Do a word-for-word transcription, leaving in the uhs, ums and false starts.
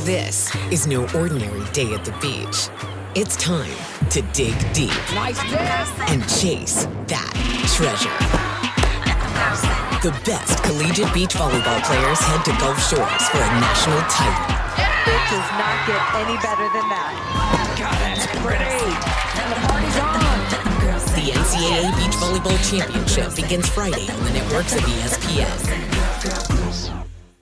This is no ordinary day at the beach. It's time to dig deep. Nice dip. And chase that treasure. The best collegiate beach volleyball players head to Gulf Shores for a national title. It does not get any better than that. God, that's pretty. And the party's on. The N C double A Beach Volleyball Championship begins Friday on the networks of E S P N.